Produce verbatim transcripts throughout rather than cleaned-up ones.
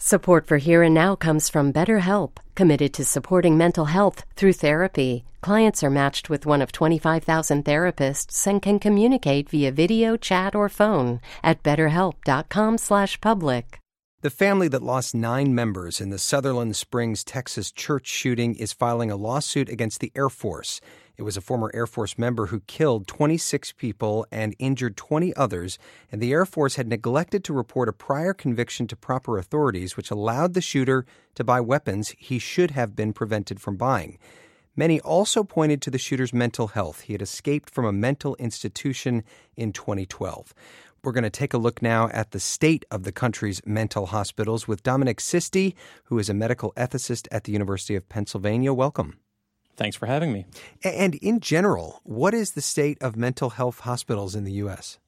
Support for Here and Now comes from BetterHelp, committed to supporting mental health through therapy. Clients are matched with one of twenty-five thousand therapists and can communicate via video, chat, or phone at betterhelp.com slash public. The family that lost nine members in the Sutherland Springs, Texas church shooting is filing a lawsuit against the Air Force. It was a former Air Force member who killed twenty-six people and injured twenty others, and the Air Force had neglected to report a prior conviction to proper authorities, which allowed the shooter to buy weapons he should have been prevented from buying. Many also pointed to the shooter's mental health. He had escaped from a mental institution in twenty twelve. We're going to take a look now at the state of the country's mental hospitals with Dominic Sisti, who is a medical ethicist at the University of Pennsylvania. Welcome. Thanks for having me. And in general, what is the state of mental health hospitals in the U S?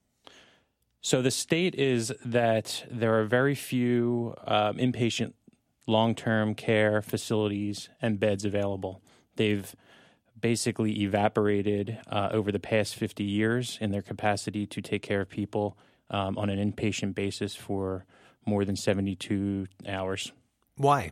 So the state is that there are very few um, inpatient long-term care facilities and beds available. They've basically evaporated uh, over the past fifty years in their capacity to take care of people um, on an inpatient basis for more than seventy-two hours. Why?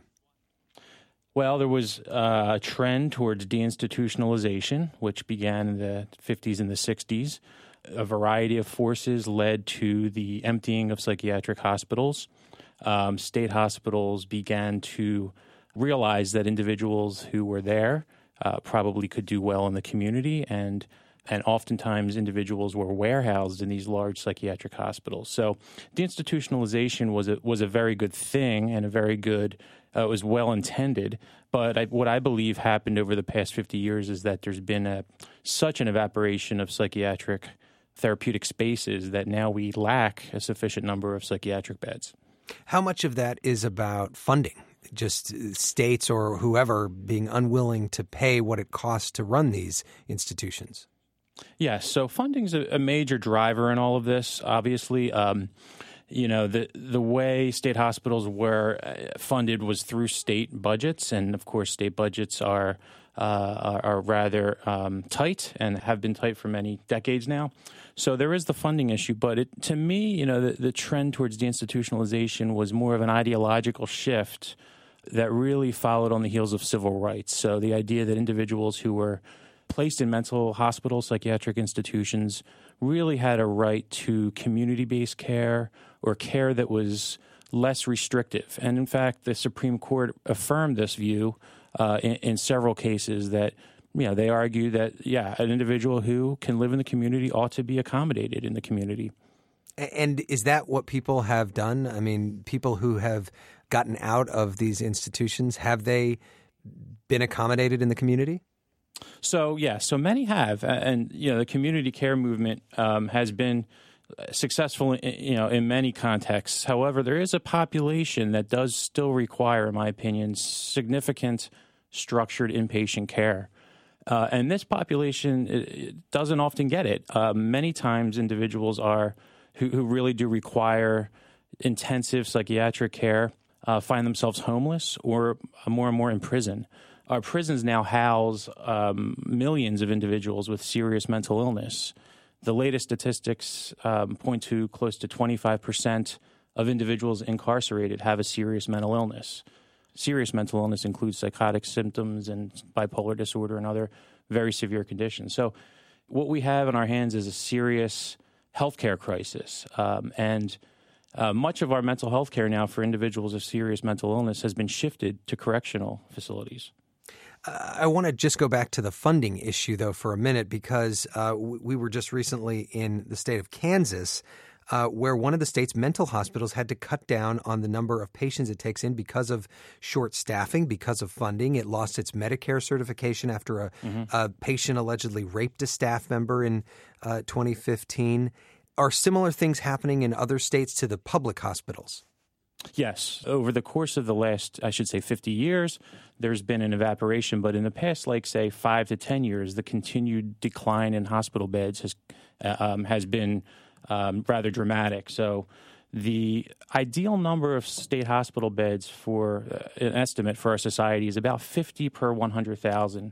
Well, there was uh, a trend towards deinstitutionalization, which began in the fifties and the sixties. A variety of forces led to the emptying of psychiatric hospitals. Um, state hospitals began to realize that individuals who were there uh, probably could do well in the community, and and oftentimes individuals were warehoused in these large psychiatric hospitals. So deinstitutionalization was a, was a very good thing and a very good Uh, it was well-intended, but I, what I believe happened over the past fifty years is that there's been a, such an evaporation of psychiatric therapeutic spaces that now we lack a sufficient number of psychiatric beds. How much of that is about funding? Just states or whoever being unwilling to pay what it costs to run these institutions? Yes, so funding's a, a major driver in all of this, obviously. Um, You know, the the way state hospitals were funded was through state budgets, and of course, state budgets are uh, are, are rather um, tight and have been tight for many decades now. So there is the funding issue, but it, to me, you know, the, the trend towards deinstitutionalization was more of an ideological shift that really followed on the heels of civil rights. So the idea that individuals who were placed in mental hospitals, psychiatric institutions, really had a right to community-based care or care that was less restrictive. And in fact, the Supreme Court affirmed this view uh, in, in several cases that, you know, they argue that, yeah, an individual who can live in the community ought to be accommodated in the community. And is that what people have done? I mean, people who have gotten out of these institutions, have they been accommodated in the community? So, yeah, so many have. And, you know, the community care movement um, has been successful, in, you know, in many contexts. However, there is a population that does still require, in my opinion, significant structured inpatient care. Uh, and this population it, it doesn't often get it. Uh, many times individuals are who, who really do require intensive psychiatric care uh, find themselves homeless or more and more in prison. Our prisons now house um, millions of individuals with serious mental illness. The latest statistics um, point to close to twenty-five percent of individuals incarcerated have a serious mental illness. Serious mental illness includes psychotic symptoms and bipolar disorder and other very severe conditions. So what we have in our hands is a serious healthcare crisis. Um, and uh, much of our mental health care now for individuals of serious mental illness has been shifted to correctional facilities. Uh, I want to just go back to the funding issue, though, for a minute, because uh, we were just recently in the state of Kansas, uh, where one of the state's mental hospitals had to cut down on the number of patients it takes in because of short staffing, because of funding. It lost its Medicare certification after a, mm-hmm. a patient allegedly raped a staff member in uh, twenty fifteen. Are similar things happening in other states to the public hospitals? Yes. Over the course of the last, I should say, fifty years, there's been an evaporation. But in the past, like, say, five to ten years, the continued decline in hospital beds has um, has been um, rather dramatic. So the ideal number of state hospital beds for uh, an estimate for our society is about fifty per one hundred thousand.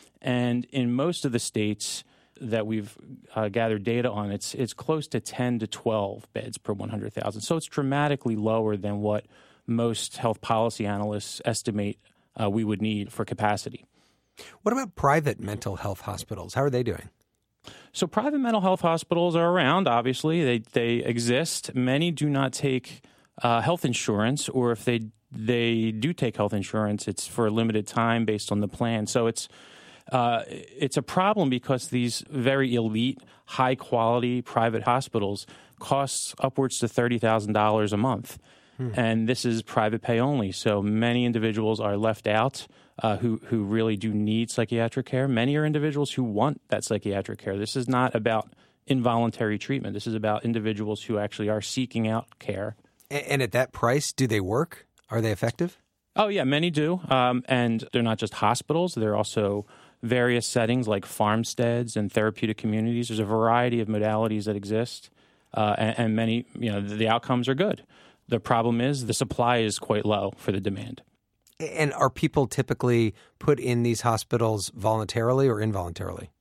And in most of the states that we've uh, gathered data on, it's it's close to ten to twelve beds per one hundred thousand. So it's dramatically lower than what most health policy analysts estimate uh, we would need for capacity. What about private mental health hospitals? How are they doing? So private mental health hospitals are around, obviously. They they exist. Many do not take uh, health insurance, or if they they do take health insurance, it's for a limited time based on the plan. So it's uh, it's a problem because these very elite, high-quality private hospitals cost upwards to thirty thousand dollars a month. Hmm. And this is private pay only. So many individuals are left out uh, who, who really do need psychiatric care. Many are individuals who want that psychiatric care. This is not about involuntary treatment. This is about individuals who actually are seeking out care. And at that price, do they work? Are they effective? Oh, yeah, many do. Um, and they're not just hospitals. They're also various settings like farmsteads and therapeutic communities. There's a variety of modalities that exist, uh, and, and many, you know, the, the outcomes are good. The problem is the supply is quite low for the demand. And are people typically put in these hospitals voluntarily or involuntarily?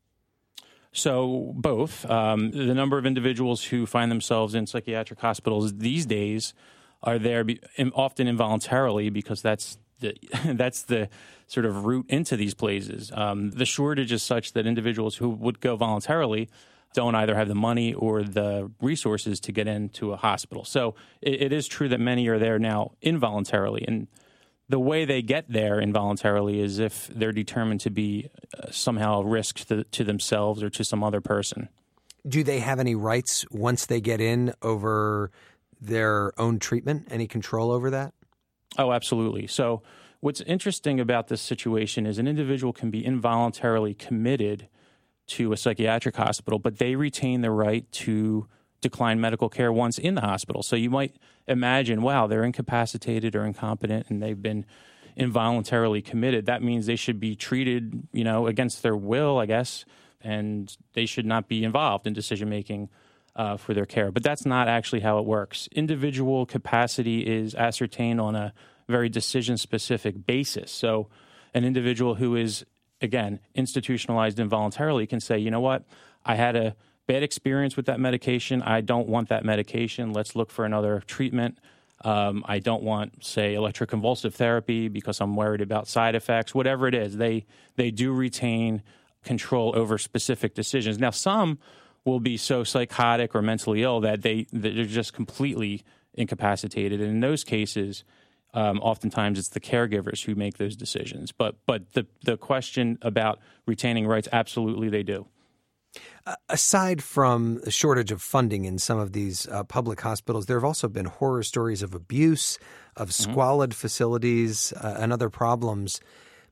So both. Um, the number of individuals who find themselves in psychiatric hospitals these days are there be, often involuntarily because that's the that's the sort of route into these places. Um, the shortage is such that individuals who would go voluntarily don't either have the money or the resources to get into a hospital. So it, it is true that many are there now involuntarily. And the way they get there involuntarily is if they're determined to be uh, somehow a risk to, to themselves or to some other person. Do they have any rights once they get in over their own treatment? Any control over that? Oh, absolutely. So what's interesting about this situation is an individual can be involuntarily committed to a psychiatric hospital, but they retain the right to decline medical care once in the hospital. So you might imagine, wow, they're incapacitated or incompetent and they've been involuntarily committed. That means they should be treated, you know, against their will, I guess, and they should not be involved in decision-making uh, for their care. But that's not actually how it works. Individual capacity is ascertained on a very decision-specific basis. So an individual who is again, institutionalized involuntarily can say, you know what, I had a bad experience with that medication. I don't want that medication. Let's look for another treatment. Um, I don't want, say, electroconvulsive therapy because I'm worried about side effects. Whatever it is, they they do retain control over specific decisions. Now, some will be so psychotic or mentally ill that they they're just completely incapacitated. And in those cases, Um, oftentimes it's the caregivers who make those decisions. But but the, the question about retaining rights, absolutely they do. Uh, aside from the shortage of funding in some of these uh, public hospitals, there have also been horror stories of abuse, of squalid mm-hmm. facilities, uh, and other problems.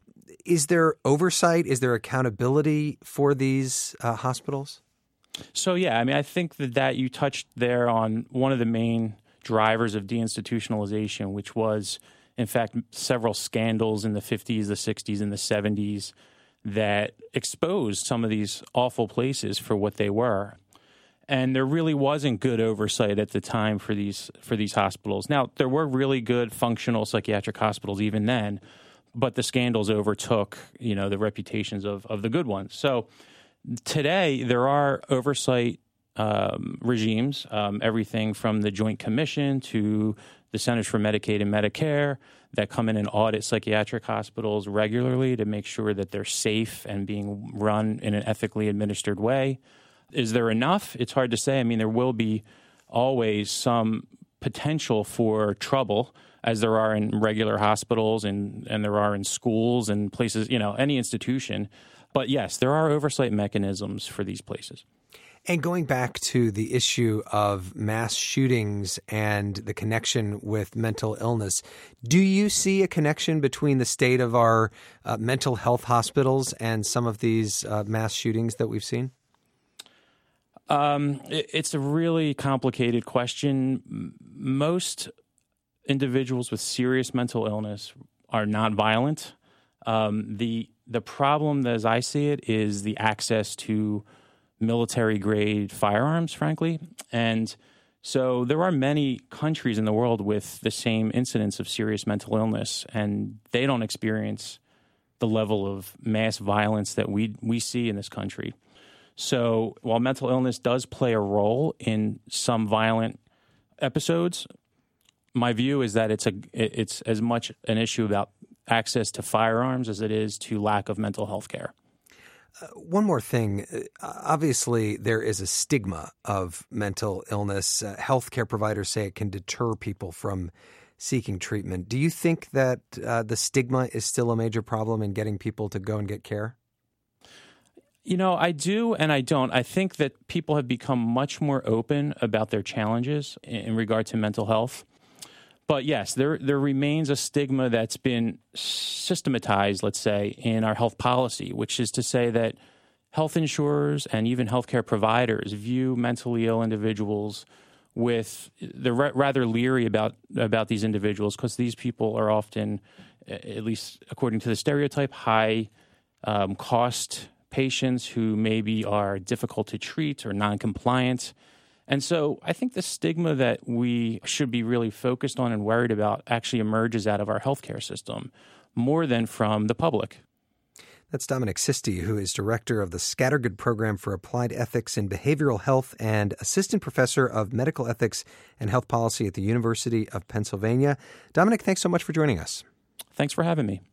Is there oversight? Is there accountability for these uh, hospitals? So, yeah, I mean, I think that, that you touched there on one of the main drivers of deinstitutionalization, which was, in fact, several scandals in the fifties, the sixties, and the seventies that exposed some of these awful places for what they were. And there really wasn't good oversight at the time for these for these hospitals. Now, there were really good functional psychiatric hospitals even then, but the scandals overtook, you know, the reputations of, of the good ones. So today there are oversight Um, regimes, um, everything from the Joint Commission to the Centers for Medicaid and Medicare that come in and audit psychiatric hospitals regularly to make sure that they're safe and being run in an ethically administered way. Is there enough? It's hard to say. I mean, there will be always some potential for trouble, as there are in regular hospitals and, and there are in schools and places, you know, any institution. But yes, there are oversight mechanisms for these places. And going back to the issue of mass shootings and the connection with mental illness, do you see a connection between the state of our uh, mental health hospitals and some of these uh, mass shootings that we've seen? Um, it, it's a really complicated question. Most individuals with serious mental illness are not violent. Um, the the problem, as I see it, is the access to military-grade firearms, frankly. And so there are many countries in the world with the same incidence of serious mental illness, and they don't experience the level of mass violence that we we see in this country. So while mental illness does play a role in some violent episodes, my view is that it's a it's as much an issue about access to firearms as it is to lack of mental health care. Uh, one more thing. Uh, obviously, there is a stigma of mental illness. Uh, healthcare providers say it can deter people from seeking treatment. Do you think that uh, the stigma is still a major problem in getting people to go and get care? You know, I do and I don't. I think that people have become much more open about their challenges in, in regard to mental health. But yes, there there remains a stigma that's been systematized, let's say, in our health policy, which is to say that health insurers and even healthcare providers view mentally ill individuals with they're rather leery about about these individuals because these people are often, at least according to the stereotype, high um, cost patients who maybe are difficult to treat or non-compliant. And so I think the stigma that we should be really focused on and worried about actually emerges out of our healthcare system more than from the public. That's Dominic Sisti, who is director of the Scattergood Program for Applied Ethics in Behavioral Health and assistant professor of medical ethics and health policy at the University of Pennsylvania. Dominic, thanks so much for joining us. Thanks for having me.